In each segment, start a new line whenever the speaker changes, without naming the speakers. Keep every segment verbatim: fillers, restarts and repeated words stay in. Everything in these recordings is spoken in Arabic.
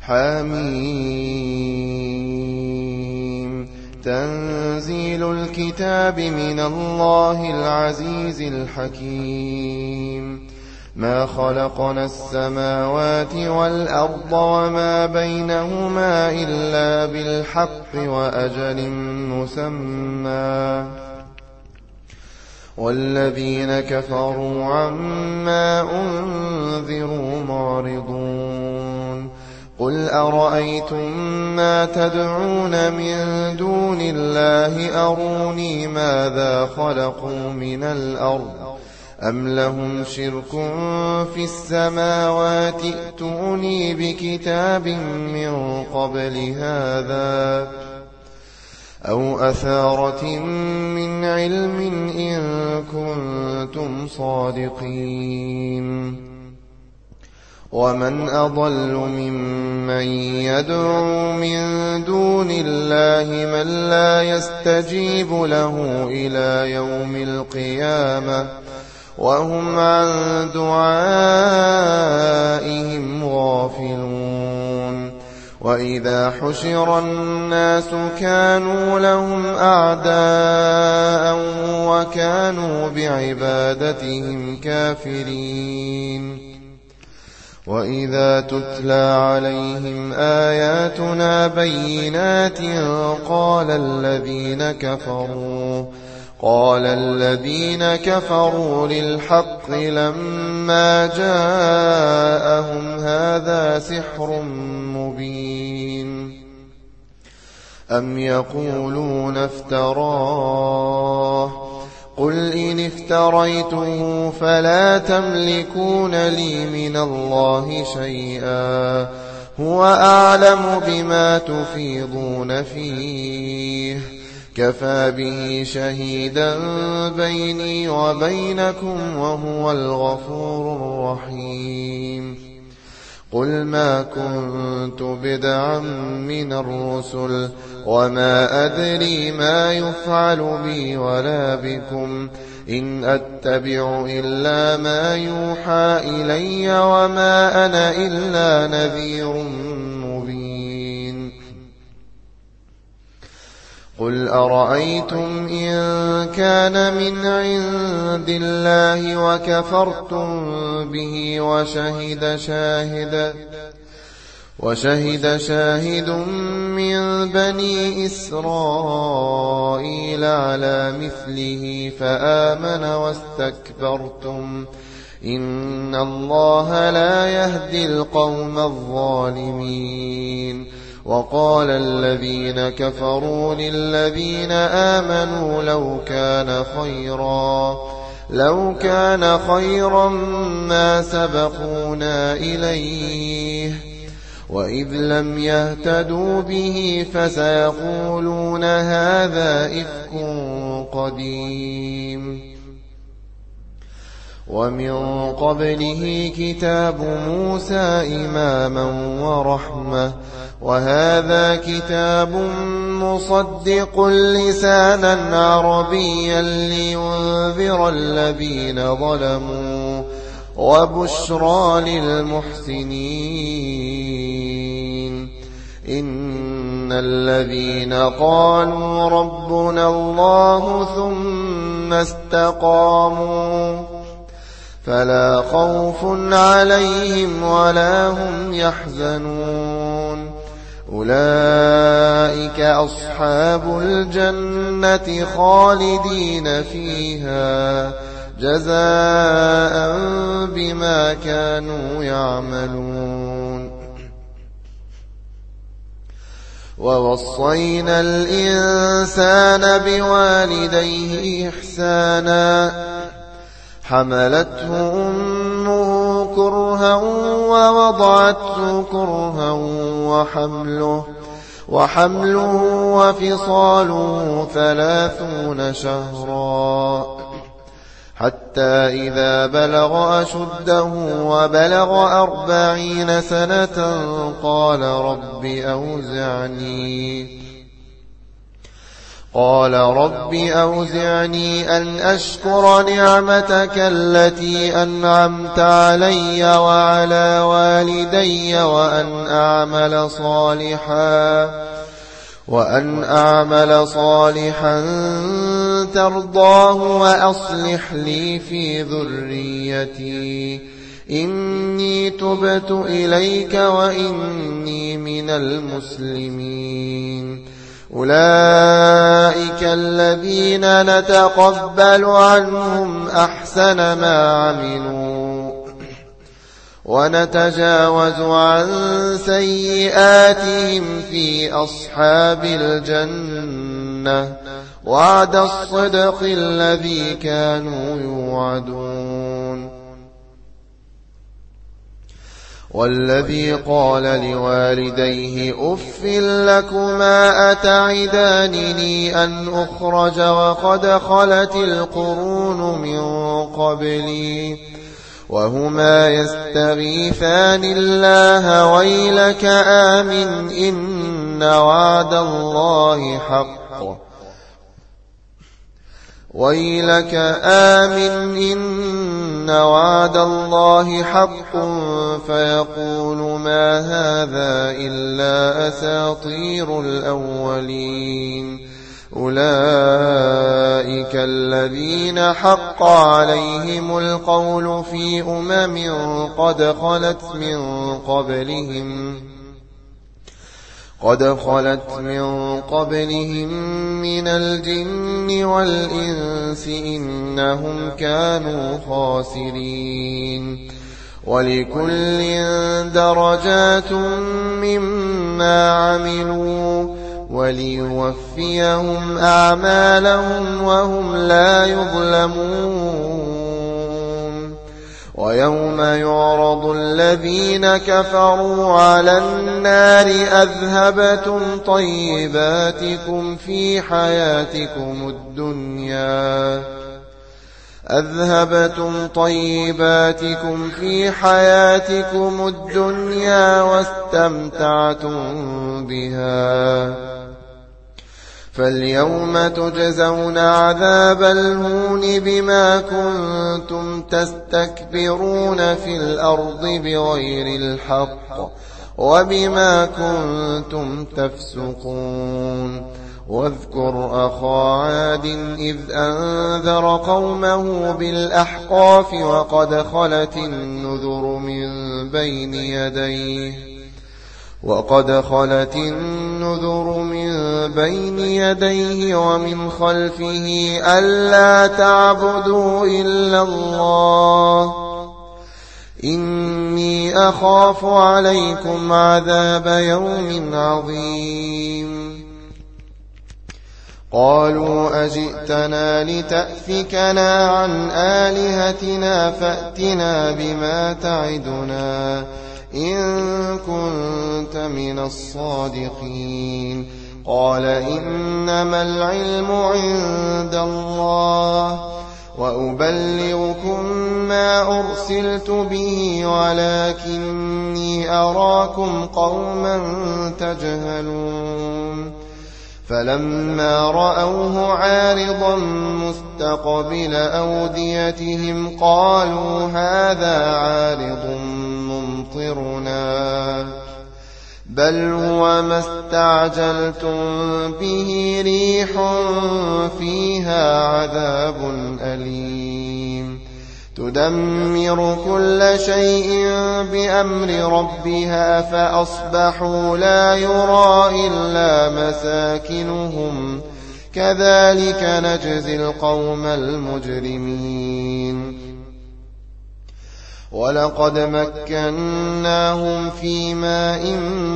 حميم تنزيل الكتاب من الله العزيز الحكيم ما خلقنا السماوات والأرض وما بينهما إلا بالحق وأجل مسمى والذين كفروا عما أنذروا معرضون قل أرأيتم ما تدعون من دون الله أروني ماذا خلقوا من الأرض أم لهم شرك في السماوات ائتوني بكتاب من قبل هذا أو أثارة من علم إن كنتم صادقين ومن أضل ممن يدعو من دون الله من لا يستجيب له إلى يوم القيامة وهم عن دعائهم غافلون وإذا حشر الناس كانوا لهم أعداء وكانوا بعبادتهم كافرين وإذا تتلى عليهم آياتنا بينات قال الذين كفروا قال الذين كفروا للحق لما جاءهم هذا سحر مبين أم يقولون افتراه قل إن افتريته فلا تملكون لي من الله شيئا هو أعلم بما تفيضون فيه كفى به شهيدا بيني وبينكم وهو الغفور الرحيم قل ما كنت بدعا من الرسل وما أدري ما يفعل بي ولا بكم إن أتبع إلا ما يوحى إلي وما أنا إلا نذير مبين قل أرأيتم إن كان من عند الله وكفرتم به وشهد شاهد وشهد شاهد من بني إسرائيل على مثله فآمن واستكبرتم إن الله لا يهدي القوم الظالمين وقال الذين كفروا للذين آمنوا لو كان خيرا لو كان خيرا ما سبقونا إليه وإذ لم يهتدوا به فسيقولون هذا إفك قديم ومن قبله كتاب موسى إماما ورحمة وهذا كتاب مصدق لسانا عربيا لينذر الذين ظلموا وبشرى للمحسنين إن الذين قالوا ربنا الله ثم استقاموا فلا خوف عليهم ولا هم يحزنون أولئك أصحاب الجنة خالدين فيها جزاء بما كانوا يعملون ووصينا الإنسان بوالديه إحسانا حملته أمه كرها ووضعته كرها وحمله وحمله وفصاله ثلاثون شهرا حتى إذا بلغ أشده وبلغ أربعين سنة قال رب أوزعني قال رب أوزعني أن أشكر نعمتك التي أنعمت علي وعلى والدي وأن أعمل صالحا وأن أعمل صالحا ترضاه وأصلح لي في ذريتي إني تبت إليك وإني من المسلمين. أولئك الذين نتقبل عنهم أحسن ما عملوا ونتجاوز عن سيئاتهم في أصحاب الجنة وعد الصدق الذي كانوا يوعدون. والذي قال لوالديه أف لكما أتعدانني أن أخرج وقد خلت القرون من قبلي وهما يستغيثان الله ويلك آمن إن وعد الله حق ويلك آمن إن وعد الله حق فيقول ما هذا إلا أساطير الأولين. أولئك الذين حق عليهم القول في أمم قد خلت من قبلهم قد خلت من قبلهم من الجن والإنس إنهم كانوا خاسرين. ولكل درجات مما عملوا وليوفيهم أعمالهم وهم لا يظلمون. ويوم يعرض الذين كفروا على النار أذهبتم طيباتكم في حياتكم الدنيا أذهبتم طيباتكم في حياتكم الدنيا واستمتعتم بها فاليوم تجزون عذاب الهون بما كنتم تستكبرون في الأرض بغير الحق وبما كنتم تفسقون. واذكر أخا عاد إذ أنذر قومه بالأحقاف وقد خلت النذر من بين يديه وقد خلت النذر من بين يديه ومن خلفه ألا تعبدوا إلا الله إني أخاف عليكم عذاب يوم عظيم. قالوا أجئتنا لتأفكنا عن آلهتنا فأتنا بما تعدنا إن كنت من الصادقين. قال إنما العلم عند الله وأبلغكم ما أرسلت به ولكني أراكم قوما تجهلون. فلما رأوه عارضا مستقبل أوديتهم قالوا هذا عارض ممطرنا بل هو ما استعجلتم به ريح فيها عذاب أليم تدمر كل شيء بأمر ربها فأصبحوا لا يرى إلا مساكنهم كذلك نجزي القوم المجرمين. ولقد مكناهم في ماء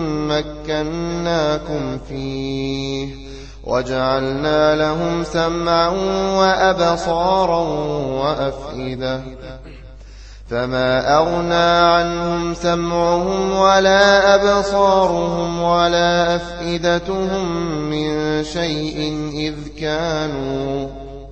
مكناكم فيه وجعلنا لهم سمعا وأبصارا وأفئدة فما أغنى عنهم سمعهم ولا أبصارهم ولا أفئدتهم من شيء إذ كانوا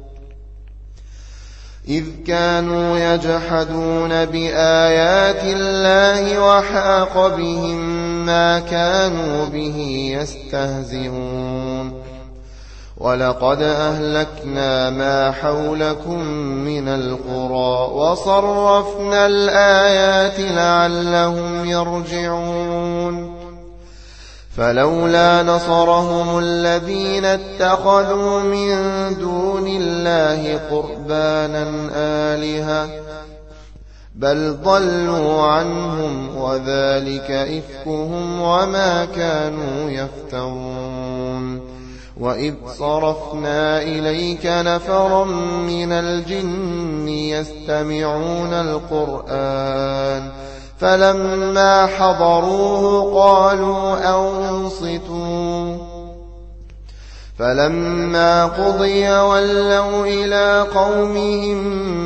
إذ كانوا يجحدون بآيات الله وحاق بهم ما كانوا به يستهزئون. ولقد أهلكنا ما حولكم من القرى وصرفنا الآيات لعلهم يرجعون فلولا نصرهم الذين اتخذوا من دون الله قربانا آلهة بل ضلوا عنهم وذلك إفكهم وما كانوا يفترون وإذ صرفنا إليك نفرا من الجن يستمعون القرآن فلما حضروه قالوا أنصتوا فلما قضي ولوا إلى قومهم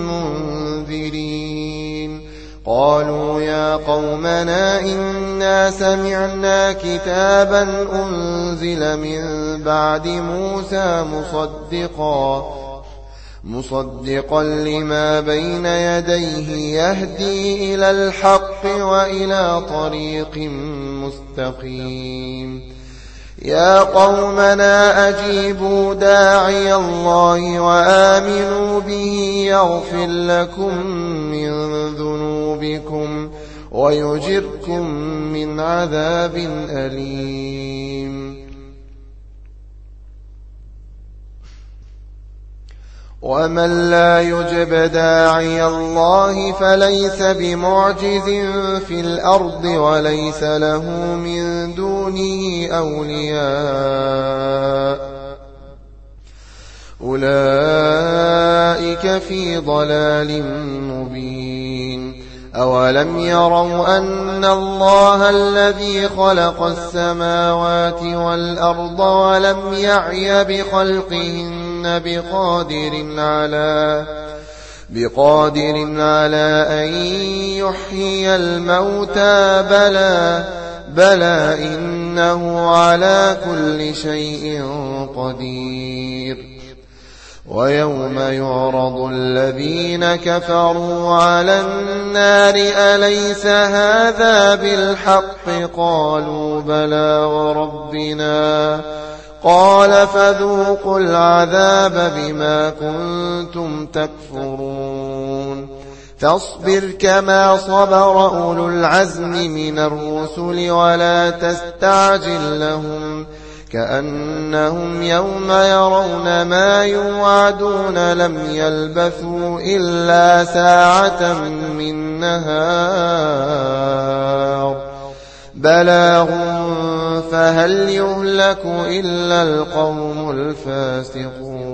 منذرين قالوا يا قومنا إنا سمعنا كتابا أنزل من بعد موسى مصدقا مصدقا لما بين يديه يهدي إلى الحق وإلى طريق مستقيم يا قومنا أجيبوا داعي الله وآمنوا به يغفر لكم من ذنوبكم ويجركم من عذاب أليم ومن لا يجب داعي الله فليس بمعجز في الأرض وليس له من دونه أولياء أولئك في ضلال مبين أولم يروا أن الله الذي خلق السماوات والأرض ولم يعي بخلقهن بقادر على بقادر على أن يحيي الموتى بلى بلى إنه على كل شيء قدير ويوم يعرض الذين كفروا على النار أليس هذا بالحق قالوا بلى وربنا قال فذوقوا العذاب بما كنتم تكفرون فاصبر كما صبر أولو العزم من الرسل ولا تستعجل لهم كأنهم يوم يرون ما يوعدون لم يلبثوا إلا ساعة من نهار بلاغ فهل يهلك إلا القوم الفاسقون